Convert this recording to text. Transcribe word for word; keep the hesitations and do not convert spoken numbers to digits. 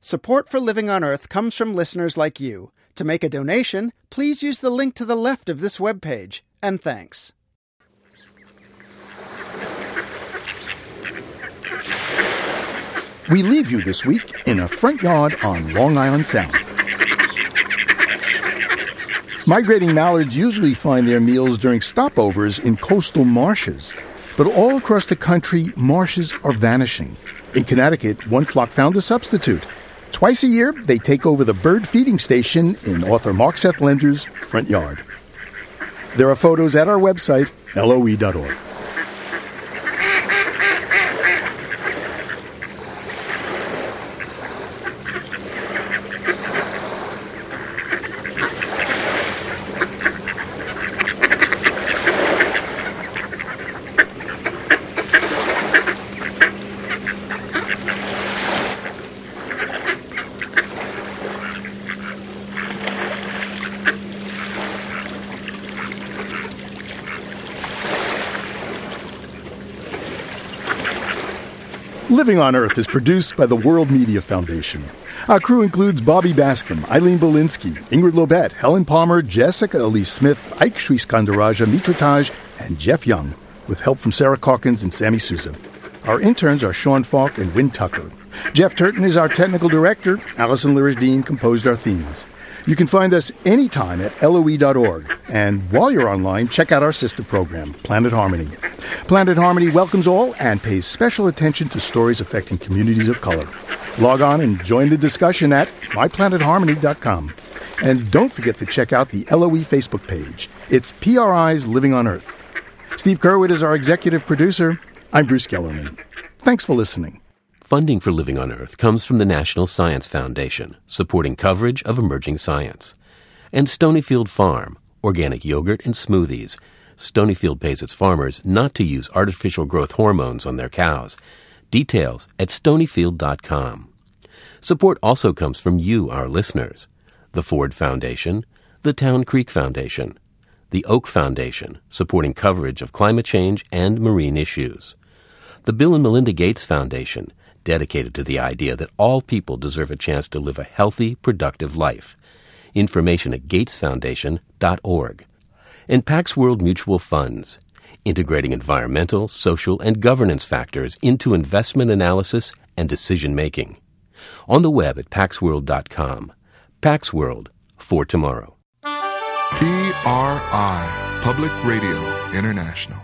Support for Living on Earth comes from listeners like you. To make a donation, please use the link to the left of this webpage. And thanks. We leave you this week in a front yard on Long Island Sound. Migrating mallards usually find their meals during stopovers in coastal marshes. But all across the country, marshes are vanishing. In Connecticut, one flock found a substitute. Twice a year, they take over the bird feeding station in author Mark Seth Lender's front yard. There are photos at our website, L O E dot org. Living on Earth is produced by the World Media Foundation. Our crew includes Bobby Bascom, Eileen Belinsky, Ingrid Lobet, Helen Palmer, Jessica Elise Smith, Ike Sriskandarajah, Mitra Taj, and Jeff Young, with help from Sarah Calkins and Sammy Souza. Our interns are Sean Falk and Wynn Tucker. Jeff Turton is our technical director. Allison Lirish-Dean composed our themes. You can find us anytime at L O E dot org. And while you're online, check out our sister program, Planet Harmony. Planet Harmony welcomes all and pays special attention to stories affecting communities of color. Log on and join the discussion at my planet harmony dot com. And don't forget to check out the L O E Facebook page. It's P R I's Living on Earth. Steve Kerwood is our executive producer. I'm Bruce Gellerman. Thanks for listening. Funding for Living on Earth comes from the National Science Foundation, supporting coverage of emerging science. And Stonyfield Farm, organic yogurt and smoothies. Stonyfield pays its farmers not to use artificial growth hormones on their cows. Details at stonyfield dot com. Support also comes from you, our listeners. The Ford Foundation, the Town Creek Foundation, the Oak Foundation, supporting coverage of climate change and marine issues. The Bill and Melinda Gates Foundation, dedicated to the idea that all people deserve a chance to live a healthy, productive life. Information at gates foundation dot org. And Pax World Mutual Funds, integrating environmental, social, and governance factors into investment analysis and decision-making. On the web at pax world dot com. Pax World, for tomorrow. P R I, Public Radio International.